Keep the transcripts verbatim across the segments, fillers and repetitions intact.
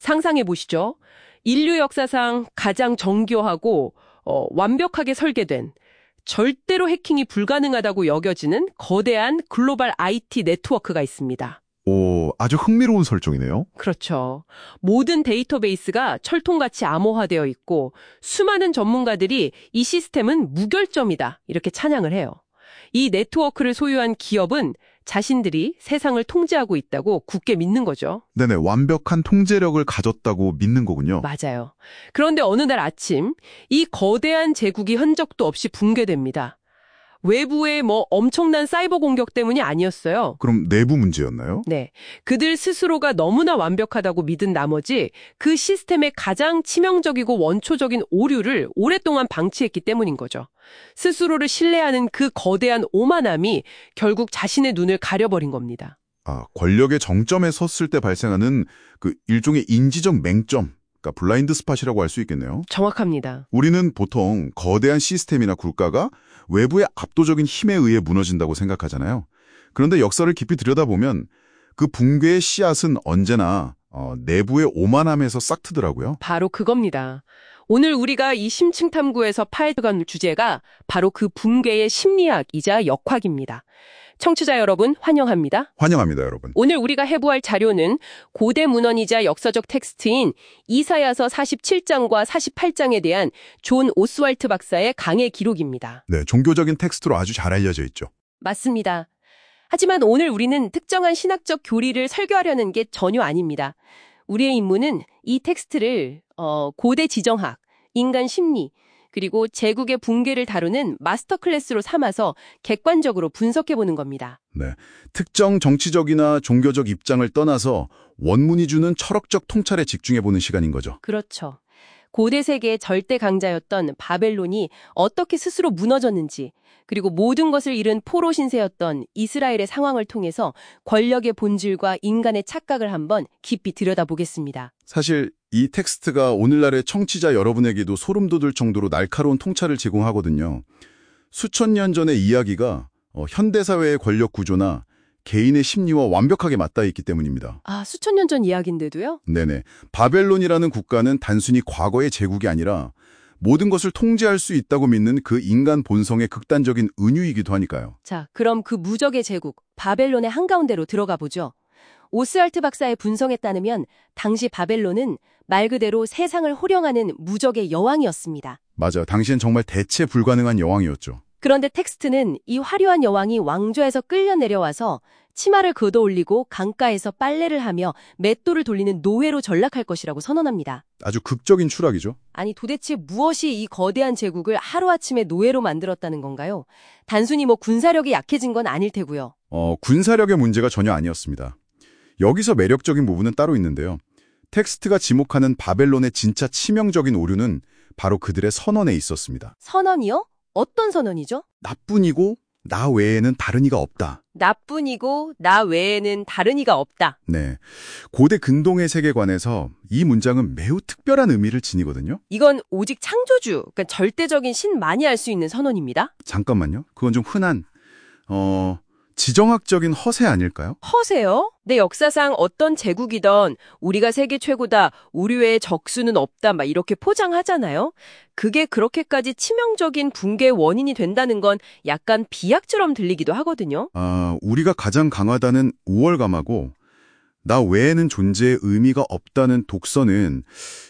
상상해 보시죠. 인류 역사상 가장 정교하고 어, 완벽하게 설계된 절대로 해킹이 불가능하다고 여겨지는 거대한 글로벌 아이티 네트워크가 있습니다. 오, 아주 흥미로운 설정이네요. 그렇죠. 모든 데이터베이스가 철통같이 암호화되어 있고 수많은 전문가들이 이 시스템은 무결점이다 이렇게 찬양을 해요. 이 네트워크를 소유한 기업은 자신들이 세상을 통제하고 있다고 굳게 믿는 거죠. 네네, 완벽한 통제력을 가졌다고 믿는 거군요. 맞아요. 그런데 어느 날 아침 이 거대한 제국이 흔적도 없이 붕괴됩니다. 외부의 뭐 엄청난 사이버 공격 때문이 아니었어요. 그럼 내부 문제였나요? 네. 그들 스스로가 너무나 완벽하다고 믿은 나머지 그 시스템의 가장 치명적이고 원초적인 오류를 오랫동안 방치했기 때문인 거죠. 스스로를 신뢰하는 그 거대한 오만함이 결국 자신의 눈을 가려버린 겁니다. 아, 권력의 정점에 섰을 때 발생하는 그 일종의 인지적 맹점, 그러니까 블라인드 스팟이라고 할 수 있겠네요. 정확합니다. 우리는 보통 거대한 시스템이나 국가가 외부의 압도적인 힘에 의해 무너진다고 생각하잖아요. 그런데 역사를 깊이 들여다보면 그 붕괴의 씨앗은 언제나 어, 내부의 오만함에서 싹트더라고요. 바로 그겁니다. 오늘 우리가 이 심층 탐구에서 파헤쳐간 주제가 바로 그 붕괴의 심리학이자 역학입니다. 청취자 여러분 환영합니다. 환영합니다, 여러분. 오늘 우리가 해부할 자료는 고대 문헌이자 역사적 텍스트인 이사야서 사십칠 장과 사십팔 장에 대한 존 오스왈트 박사의 강해 기록입니다. 네, 종교적인 텍스트로 아주 잘 알려져 있죠. 맞습니다. 하지만 오늘 우리는 특정한 신학적 교리를 설교하려는 게 전혀 아닙니다. 우리의 임무는 이 텍스트를 어, 고대 지정학, 인간 심리, 그리고 제국의 붕괴를 다루는 마스터 클래스로 삼아서 객관적으로 분석해보는 겁니다. 네, 특정 정치적이나 종교적 입장을 떠나서 원문이 주는 철학적 통찰에 집중해보는 시간인 거죠. 그렇죠. 고대 세계의 절대 강자였던 바벨론이 어떻게 스스로 무너졌는지, 그리고 모든 것을 잃은 포로 신세였던 이스라엘의 상황을 통해서 권력의 본질과 인간의 착각을 한번 깊이 들여다보겠습니다. 사실 이 텍스트가 오늘날의 청취자 여러분에게도 소름 돋을 정도로 날카로운 통찰을 제공하거든요. 수천 년 전의 이야기가 어, 현대사회의 권력 구조나 개인의 심리와 완벽하게 맞닿아 있기 때문입니다. 아, 수천 년 전 이야기인데도요? 네네. 바벨론이라는 국가는 단순히 과거의 제국이 아니라 모든 것을 통제할 수 있다고 믿는 그 인간 본성의 극단적인 은유이기도 하니까요. 자, 그럼 그 무적의 제국, 바벨론의 한가운데로 들어가 보죠. 오스왈트 박사의 분석에 따르면 당시 바벨론은 말 그대로 세상을 호령하는 무적의 여왕이었습니다. 맞아요. 당시엔 정말 대체 불가능한 여왕이었죠. 그런데 텍스트는 이 화려한 여왕이 왕좌에서 끌려 내려와서 치마를 걷어올리고 강가에서 빨래를 하며 맷돌을 돌리는 노예로 전락할 것이라고 선언합니다. 아주 극적인 추락이죠. 아니 도대체 무엇이 이 거대한 제국을 하루아침에 노예로 만들었다는 건가요? 단순히 뭐 군사력이 약해진 건 아닐 테고요. 어, 군사력의 문제가 전혀 아니었습니다. 여기서 매력적인 부분은 따로 있는데요. 텍스트가 지목하는 바벨론의 진짜 치명적인 오류는 바로 그들의 선언에 있었습니다. 선언이요? 어떤 선언이죠? 나뿐이고 나 외에는 다른 이가 없다. 나뿐이고 나 외에는 다른 이가 없다. 네, 고대 근동의 세계관에서 이 문장은 매우 특별한 의미를 지니거든요. 이건 오직 창조주, 그러니까 절대적인 신만이 할 수 있는 선언입니다. 잠깐만요. 그건 좀 흔한 어... 지정학적인 허세 아닐까요? 허세요? 내 역사상 어떤 제국이든 우리가 세계 최고다, 우리 외에 적수는 없다 막 이렇게 포장하잖아요. 그게 그렇게까지 치명적인 붕괴의 원인이 된다는 건 약간 비약처럼 들리기도 하거든요. 아, 우리가 가장 강하다는 우월감하고 나 외에는 존재의 의미가 없다는 독서는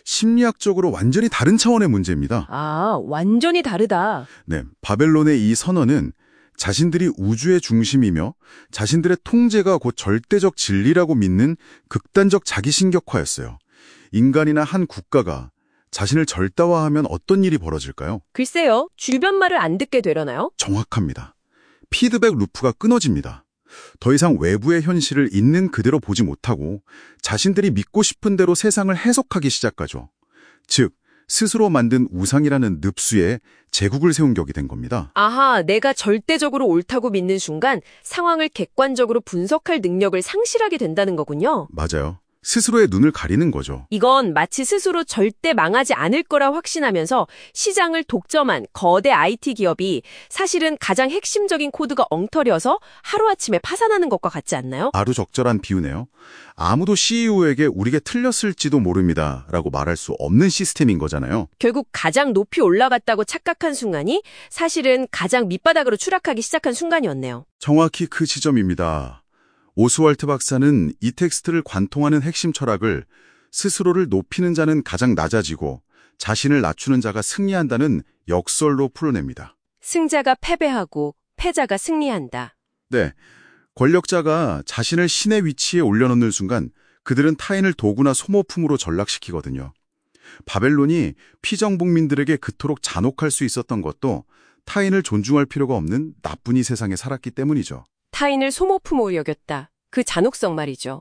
심리학적으로 완전히 다른 차원의 문제입니다. 아, 완전히 다르다. 네, 바벨론의 이 선언은 자신들이 우주의 중심이며 자신들의 통제가 곧 절대적 진리라고 믿는 극단적 자기신격화였어요. 인간이나 한 국가가 자신을 절대화하면 어떤 일이 벌어질까요? 글쎄요, 주변 말을 안 듣게 되려나요? 정확합니다. 피드백 루프가 끊어집니다. 더 이상 외부의 현실을 있는 그대로 보지 못하고 자신들이 믿고 싶은 대로 세상을 해석하기 시작하죠. 즉, 스스로 만든 우상이라는 늪수에 제국을 세운 격이 된 겁니다. 아하, 내가 절대적으로 옳다고 믿는 순간 상황을 객관적으로 분석할 능력을 상실하게 된다는 거군요. 맞아요. 스스로의 눈을 가리는 거죠. 이건 마치 스스로 절대 망하지 않을 거라 확신하면서 시장을 독점한 거대 아이티 기업이 사실은 가장 핵심적인 코드가 엉터려서 하루아침에 파산하는 것과 같지 않나요? 아주 적절한 비유네요. 아무도 씨이오에게 우리가 틀렸을지도 모릅니다 라고 말할 수 없는 시스템인 거잖아요. 결국 가장 높이 올라갔다고 착각한 순간이 사실은 가장 밑바닥으로 추락하기 시작한 순간이었네요. 정확히 그 지점입니다. 오스왈트 박사는 이 텍스트를 관통하는 핵심 철학을 스스로를 높이는 자는 가장 낮아지고 자신을 낮추는 자가 승리한다는 역설로 풀어냅니다. 승자가 패배하고 패자가 승리한다. 네, 권력자가 자신을 신의 위치에 올려놓는 순간 그들은 타인을 도구나 소모품으로 전락시키거든요. 바벨론이 피정복민들에게 그토록 잔혹할 수 있었던 것도 타인을 존중할 필요가 없는 나쁜 이 세상에 살았기 때문이죠. 타인을 소모품으로 여겼다. 그 잔혹성 말이죠.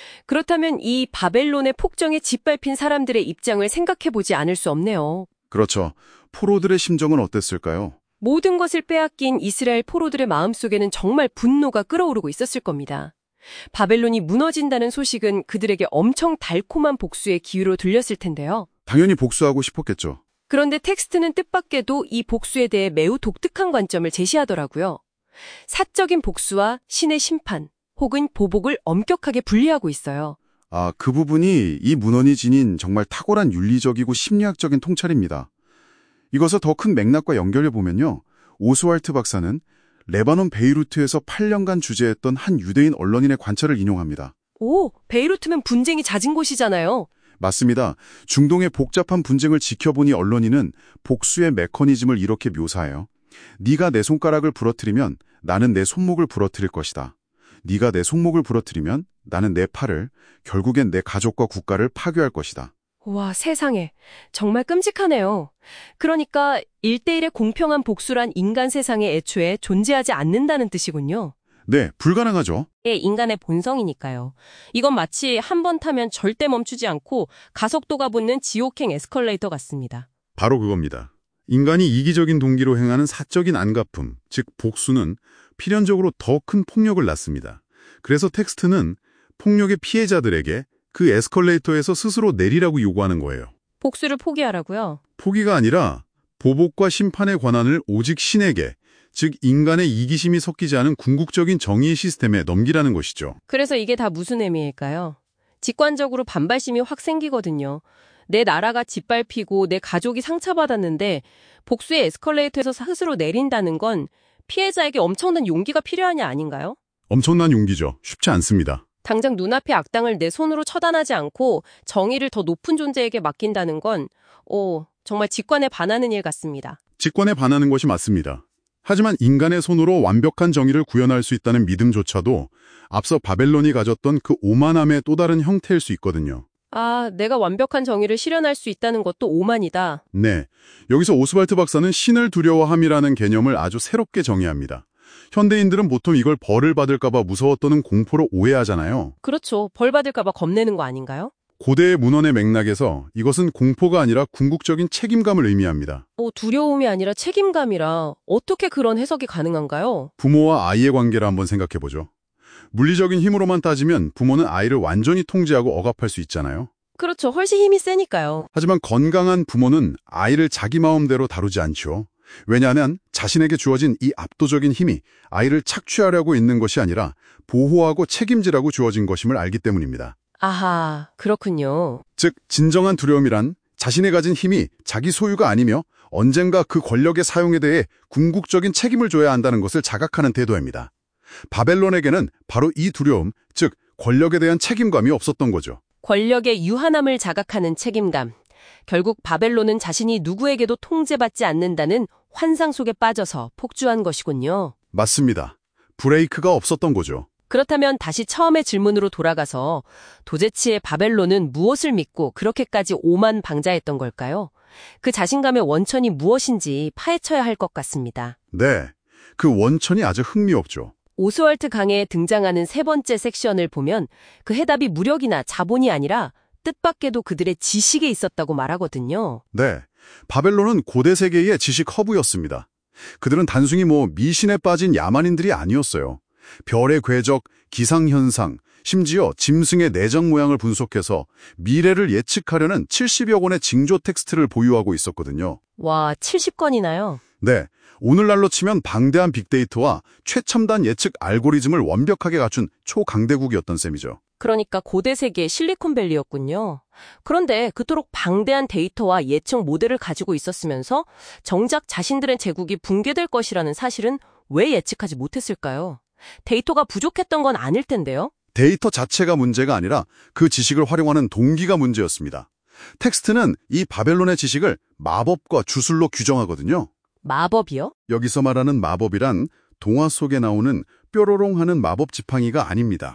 그렇다면 이 바벨론의 폭정에 짓밟힌 사람들의 입장을 생각해보지 않을 수 없네요. 그렇죠. 포로들의 심정은 어땠을까요? 모든 것을 빼앗긴 이스라엘 포로들의 마음속에는 정말 분노가 끓어오르고 있었을 겁니다. 바벨론이 무너진다는 소식은 그들에게 엄청 달콤한 복수의 기회로 들렸을 텐데요. 당연히 복수하고 싶었겠죠. 그런데 텍스트는 뜻밖에도 이 복수에 대해 매우 독특한 관점을 제시하더라고요. 사적인 복수와 신의 심판 혹은 보복을 엄격하게 분리하고 있어요. 아, 그 부분이 이 문헌이 지닌 정말 탁월한 윤리적이고 심리학적인 통찰입니다. 이것을 더 큰 맥락과 연결해 보면요. 오스왈트 박사는 레바논 베이루트에서 팔 년간 주재했던 한 유대인 언론인의 관찰을 인용합니다. 오, 베이루트면 분쟁이 잦은 곳이잖아요. 맞습니다. 중동의 복잡한 분쟁을 지켜보니 언론인은 복수의 메커니즘을 이렇게 묘사해요. 네가 내 손가락을 부러뜨리면 나는 내 손목을 부러뜨릴 것이다. 네가 내 손목을 부러뜨리면 나는 내 팔을, 결국엔 내 가족과 국가를 파괴할 것이다. 와, 세상에. 정말 끔찍하네요. 그러니까 일대일의 공평한 복수란 인간 세상에 애초에 존재하지 않는다는 뜻이군요. 네, 불가능하죠. 예, 인간의 본성이니까요. 이건 마치 한 번 타면 절대 멈추지 않고 가속도가 붙는 지옥행 에스컬레이터 같습니다. 바로 그겁니다. 인간이 이기적인 동기로 행하는 사적인 안갚음, 즉 복수는 필연적으로 더 큰 폭력을 낳습니다. 그래서 텍스트는 폭력의 피해자들에게 그 에스컬레이터에서 스스로 내리라고 요구하는 거예요. 복수를 포기하라고요? 포기가 아니라 보복과 심판의 권한을 오직 신에게, 즉 인간의 이기심이 섞이지 않은 궁극적인 정의의 시스템에 넘기라는 것이죠. 그래서 이게 다 무슨 의미일까요? 직관적으로 반발심이 확 생기거든요. 내 나라가 짓밟히고 내 가족이 상처받았는데 복수의 에스컬레이터에서 스스로 내린다는 건 피해자에게 엄청난 용기가 필요하냐 아닌가요? 엄청난 용기죠. 쉽지 않습니다. 당장 눈앞의 악당을 내 손으로 처단하지 않고 정의를 더 높은 존재에게 맡긴다는 건 오, 정말 직관에 반하는 일 같습니다. 직관에 반하는 것이 맞습니다. 하지만 인간의 손으로 완벽한 정의를 구현할 수 있다는 믿음조차도 앞서 바벨론이 가졌던 그 오만함의 또 다른 형태일 수 있거든요. 아, 내가 완벽한 정의를 실현할 수 있다는 것도 오만이다. 네, 여기서 오스발트 박사는 신을 두려워함이라는 개념을 아주 새롭게 정의합니다. 현대인들은 보통 이걸 벌을 받을까 봐 무서워 떠는 공포로 오해하잖아요. 그렇죠. 벌 받을까 봐 겁내는 거 아닌가요? 고대의 문헌의 맥락에서 이것은 공포가 아니라 궁극적인 책임감을 의미합니다. 어, 두려움이 아니라 책임감이라 어떻게 그런 해석이 가능한가요? 부모와 아이의 관계를 한번 생각해보죠. 물리적인 힘으로만 따지면 부모는 아이를 완전히 통제하고 억압할 수 있잖아요. 그렇죠. 훨씬 힘이 세니까요. 하지만 건강한 부모는 아이를 자기 마음대로 다루지 않죠. 왜냐하면 자신에게 주어진 이 압도적인 힘이 아이를 착취하려고 있는 것이 아니라 보호하고 책임지라고 주어진 것임을 알기 때문입니다. 아하, 그렇군요. 즉 진정한 두려움이란 자신이 가진 힘이 자기 소유가 아니며 언젠가 그 권력의 사용에 대해 궁극적인 책임을 져야 한다는 것을 자각하는 태도입니다. 바벨론에게는 바로 이 두려움, 즉 권력에 대한 책임감이 없었던 거죠. 권력의 유한함을 자각하는 책임감. 결국 바벨론은 자신이 누구에게도 통제받지 않는다는 환상 속에 빠져서 폭주한 것이군요. 맞습니다. 브레이크가 없었던 거죠. 그렇다면 다시 처음의 질문으로 돌아가서 도대체 바벨론은 무엇을 믿고 그렇게까지 오만방자했던 걸까요? 그 자신감의 원천이 무엇인지 파헤쳐야 할 것 같습니다. 네, 그 원천이 아주 흥미롭죠. 오스왈트 강에 등장하는 세 번째 섹션을 보면 그 해답이 무력이나 자본이 아니라 뜻밖에도 그들의 지식에 있었다고 말하거든요. 네, 바벨론은 고대 세계의 지식 허브였습니다. 그들은 단순히 뭐 미신에 빠진 야만인들이 아니었어요. 별의 궤적, 기상현상, 심지어 짐승의 내장 모양을 분석해서 미래를 예측하려는 칠십여 권의 징조 텍스트를 보유하고 있었거든요. 와, 칠십 건이나요? 네, 오늘날로 치면 방대한 빅데이터와 최첨단 예측 알고리즘을 완벽하게 갖춘 초강대국이었던 셈이죠. 그러니까 고대 세계의 실리콘밸리였군요. 그런데 그토록 방대한 데이터와 예측 모델을 가지고 있었으면서 정작 자신들의 제국이 붕괴될 것이라는 사실은 왜 예측하지 못했을까요? 데이터가 부족했던 건 아닐 텐데요. 데이터 자체가 문제가 아니라 그 지식을 활용하는 동기가 문제였습니다. 텍스트는 이 바벨론의 지식을 마법과 주술로 규정하거든요. 마법이요? 여기서 말하는 마법이란 동화 속에 나오는 뾰로롱하는 마법 지팡이가 아닙니다.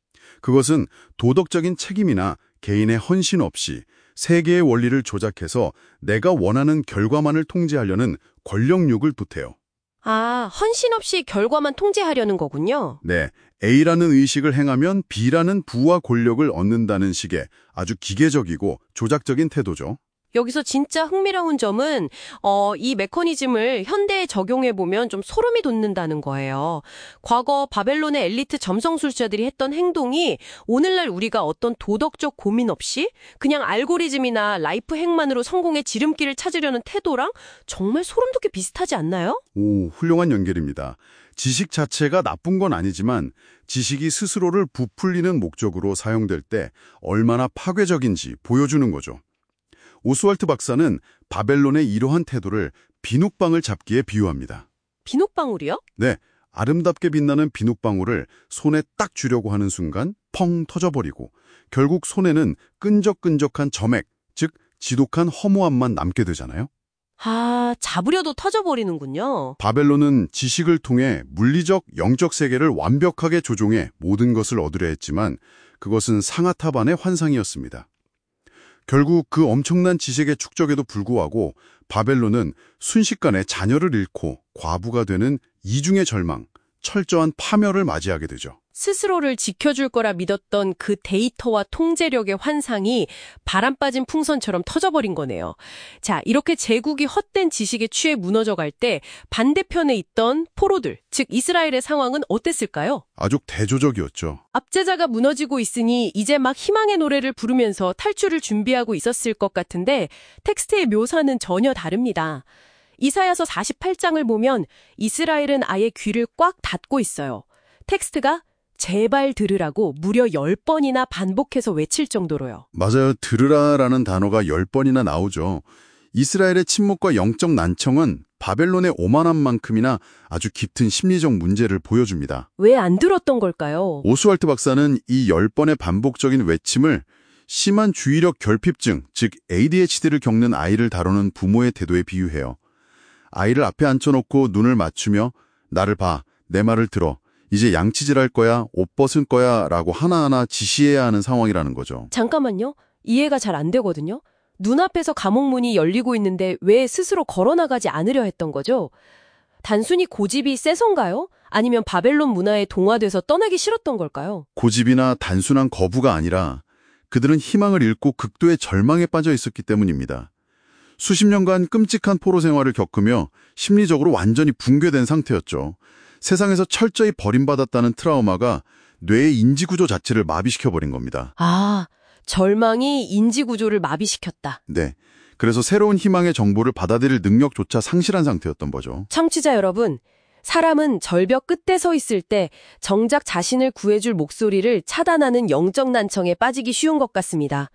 그것은 도덕적인 책임이나 개인의 헌신 없이 세계의 원리를 조작해서 내가 원하는 결과만을 통제하려는 권력욕을 뜻해요. 아, 헌신 없이 결과만 통제하려는 거군요. 네, A라는 의식을 행하면 B라는 부와 권력을 얻는다는 식의 아주 기계적이고 조작적인 태도죠. 여기서 진짜 흥미로운 점은 어, 이 메커니즘을 현대에 적용해보면 좀 소름이 돋는다는 거예요. 과거 바벨론의 엘리트 점성술자들이 했던 행동이 오늘날 우리가 어떤 도덕적 고민 없이 그냥 알고리즘이나 라이프 핵만으로 성공의 지름길을 찾으려는 태도랑 정말 소름돋게 비슷하지 않나요? 오, 훌륭한 연결입니다. 지식 자체가 나쁜 건 아니지만 지식이 스스로를 부풀리는 목적으로 사용될 때 얼마나 파괴적인지 보여주는 거죠. 오스왈트 박사는 바벨론의 이러한 태도를 비눗방울 잡기에 비유합니다. 비눗방울이요? 네, 아름답게 빛나는 비눗방울을 손에 딱 쥐려고 하는 순간 펑 터져버리고 결국 손에는 끈적끈적한 점액, 즉 지독한 허무함만 남게 되잖아요. 아, 잡으려도 터져버리는군요. 바벨론은 지식을 통해 물리적, 영적 세계를 완벽하게 조종해 모든 것을 얻으려 했지만 그것은 상아탑안의 환상이었습니다. 결국 그 엄청난 지식의 축적에도 불구하고 바벨론은 순식간에 자녀를 잃고 과부가 되는 이중의 절망, 철저한 파멸을 맞이하게 되죠. 스스로를 지켜줄 거라 믿었던 그 데이터와 통제력의 환상이 바람 빠진 풍선처럼 터져버린 거네요. 자, 이렇게 제국이 헛된 지식에 취해 무너져갈 때 반대편에 있던 포로들, 즉 이스라엘의 상황은 어땠을까요? 아주 대조적이었죠. 압제자가 무너지고 있으니 이제 막 희망의 노래를 부르면서 탈출을 준비하고 있었을 것 같은데 텍스트의 묘사는 전혀 다릅니다. 이사야서 사십팔 장을 보면 이스라엘은 아예 귀를 꽉 닫고 있어요. 텍스트가 제발 들으라고 무려 열 번이나 반복해서 외칠 정도로요. 맞아요. 들으라라는 단어가 열 번이나 나오죠. 이스라엘의 침묵과 영적 난청은 바벨론의 오만함만큼이나 아주 깊은 심리적 문제를 보여줍니다. 왜 안 들었던 걸까요? 오스왈트 박사는 이 열 번의 반복적인 외침을 심한 주의력 결핍증, 즉 에이디에이치디를 겪는 아이를 다루는 부모의 태도에 비유해요. 아이를 앞에 앉혀놓고 눈을 맞추며 나를 봐, 내 말을 들어. 이제 양치질할 거야, 옷 벗을 거야 라고 하나하나 지시해야 하는 상황이라는 거죠. 잠깐만요. 이해가 잘 안 되거든요. 눈앞에서 감옥문이 열리고 있는데 왜 스스로 걸어나가지 않으려 했던 거죠? 단순히 고집이 세선가요? 아니면 바벨론 문화에 동화돼서 떠나기 싫었던 걸까요? 고집이나 단순한 거부가 아니라 그들은 희망을 잃고 극도의 절망에 빠져 있었기 때문입니다. 수십 년간 끔찍한 포로 생활을 겪으며 심리적으로 완전히 붕괴된 상태였죠. 세상에서 철저히 버림받았다는 트라우마가 뇌의 인지구조 자체를 마비시켜버린 겁니다. 아, 절망이 인지구조를 마비시켰다. 네. 그래서 새로운 희망의 정보를 받아들일 능력조차 상실한 상태였던 거죠. 청취자 여러분, 사람은 절벽 끝에 서 있을 때 정작 자신을 구해줄 목소리를 차단하는 영적 난청에 빠지기 쉬운 것 같습니다.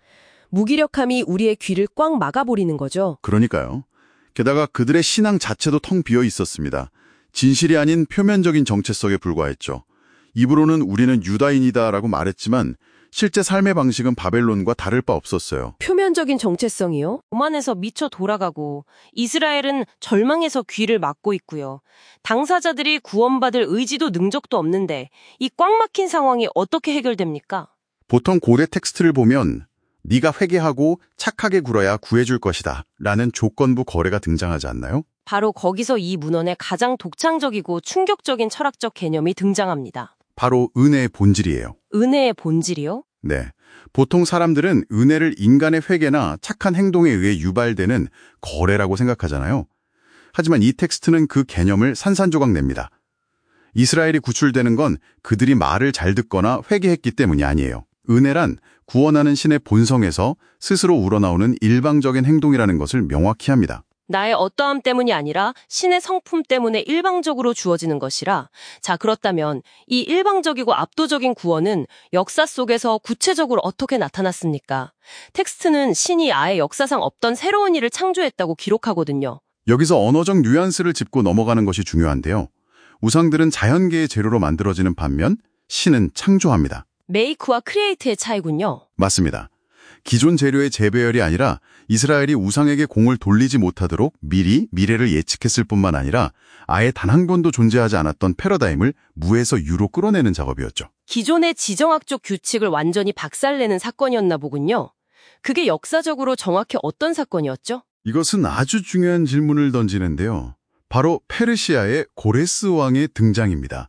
무기력함이 우리의 귀를 꽉 막아버리는 거죠. 그러니까요. 게다가 그들의 신앙 자체도 텅 비어 있었습니다. 진실이 아닌 표면적인 정체성에 불과했죠. 입으로는 우리는 유다인이다라고 말했지만 실제 삶의 방식은 바벨론과 다를 바 없었어요. 표면적인 정체성이요? 오만에서 미쳐 돌아가고 이스라엘은 절망에서 귀를 막고 있고요. 당사자들이 구원받을 의지도 능력도 없는데 이 꽉 막힌 상황이 어떻게 해결됩니까? 보통 고대 텍스트를 보면 네가 회개하고 착하게 굴어야 구해줄 것이다 라는 조건부 거래가 등장하지 않나요? 바로 거기서 이 문헌의 가장 독창적이고 충격적인 철학적 개념이 등장합니다. 바로 은혜의 본질이에요. 은혜의 본질이요? 네. 보통 사람들은 은혜를 인간의 회개나 착한 행동에 의해 유발되는 거래라고 생각하잖아요. 하지만 이 텍스트는 그 개념을 산산조각 냅니다. 이스라엘이 구출되는 건 그들이 말을 잘 듣거나 회개했기 때문이 아니에요. 은혜란 구원하는 신의 본성에서 스스로 우러나오는 일방적인 행동이라는 것을 명확히 합니다. 나의 어떠함 때문이 아니라 신의 성품 때문에 일방적으로 주어지는 것이라. 자, 그렇다면 이 일방적이고 압도적인 구원은 역사 속에서 구체적으로 어떻게 나타났습니까? 텍스트는 신이 아예 역사상 없던 새로운 일을 창조했다고 기록하거든요. 여기서 언어적 뉘앙스를 짚고 넘어가는 것이 중요한데요. 우상들은 자연계의 재료로 만들어지는 반면 신은 창조합니다. 메이크와 크리에이트의 차이군요. 맞습니다. 기존 재료의 재배열이 아니라 이스라엘이 우상에게 공을 돌리지 못하도록 미리 미래를 예측했을 뿐만 아니라 아예 단 한 번도 존재하지 않았던 패러다임을 무에서 유로 끌어내는 작업이었죠. 기존의 지정학적 규칙을 완전히 박살내는 사건이었나 보군요. 그게 역사적으로 정확히 어떤 사건이었죠? 이것은 아주 중요한 질문을 던지는데요. 바로 페르시아의 고레스 왕의 등장입니다.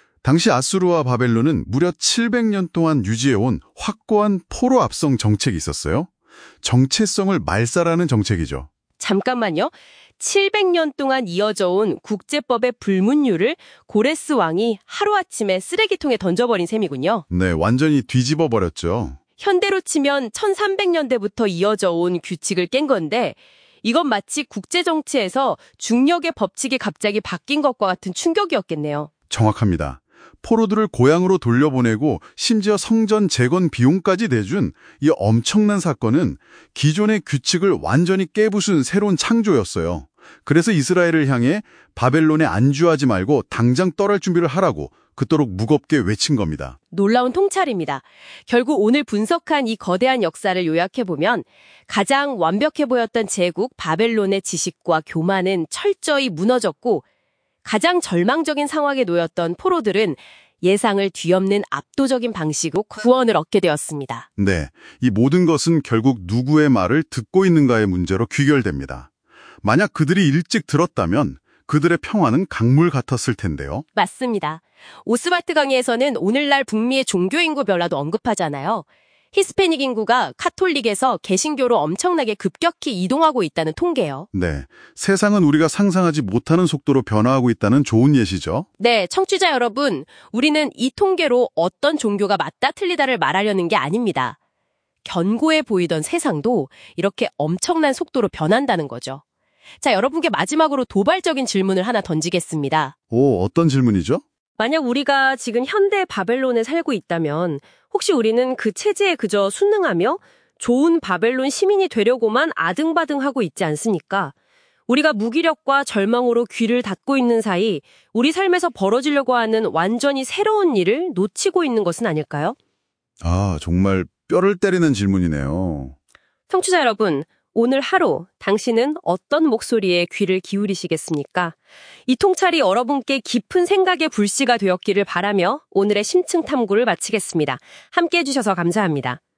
당시 아수르와 바벨론은 무려 칠백 년 동안 유지해온 확고한 포로 압성 정책이 있었어요. 정체성을 말살하는 정책이죠. 잠깐만요. 칠백 년 동안 이어져 온 국제법의 불문율을 고레스 왕이 하루아침에 쓰레기통에 던져버린 셈이군요. 네, 완전히 뒤집어 버렸죠. 현대로 치면 천삼백 년대부터 이어져 온 규칙을 깬 건데 이건 마치 국제정치에서 중력의 법칙이 갑자기 바뀐 것과 같은 충격이었겠네요. 정확합니다. 포로들을 고향으로 돌려보내고 심지어 성전 재건 비용까지 대준 이 엄청난 사건은 기존의 규칙을 완전히 깨부순 새로운 창조였어요. 그래서 이스라엘을 향해 바벨론에 안주하지 말고 당장 떠날 준비를 하라고 그토록 무겁게 외친 겁니다. 놀라운 통찰입니다. 결국 오늘 분석한 이 거대한 역사를 요약해보면 가장 완벽해 보였던 제국 바벨론의 지식과 교만은 철저히 무너졌고 가장 절망적인 상황에 놓였던 포로들은 예상을 뒤엎는 압도적인 방식으로 구원을 얻게 되었습니다. 네, 이 모든 것은 결국 누구의 말을 듣고 있는가의 문제로 귀결됩니다. 만약 그들이 일찍 들었다면 그들의 평화는 강물 같았을 텐데요. 맞습니다. 오스왈트 강의에서는 오늘날 북미의 종교인구 변화도 언급하잖아요. 히스패닉 인구가 카톨릭에서 개신교로 엄청나게 급격히 이동하고 있다는 통계요. 네, 세상은 우리가 상상하지 못하는 속도로 변화하고 있다는 좋은 예시죠. 네, 청취자 여러분, 우리는 이 통계로 어떤 종교가 맞다 틀리다를 말하려는 게 아닙니다. 견고해 보이던 세상도 이렇게 엄청난 속도로 변한다는 거죠. 자, 여러분께 마지막으로 도발적인 질문을 하나 던지겠습니다. 오, 어떤 질문이죠? 만약 우리가 지금 현대 바벨론에 살고 있다면 혹시 우리는 그 체제에 그저 순응하며 좋은 바벨론 시민이 되려고만 아등바등하고 있지 않습니까? 우리가 무기력과 절망으로 귀를 닫고 있는 사이 우리 삶에서 벌어지려고 하는 완전히 새로운 일을 놓치고 있는 것은 아닐까요? 아, 정말 뼈를 때리는 질문이네요. 청취자 여러분, 오늘 하루 당신은 어떤 목소리에 귀를 기울이시겠습니까? 이 통찰이 여러분께 깊은 생각의 불씨가 되었기를 바라며 오늘의 심층 탐구를 마치겠습니다. 함께해 주셔서 감사합니다.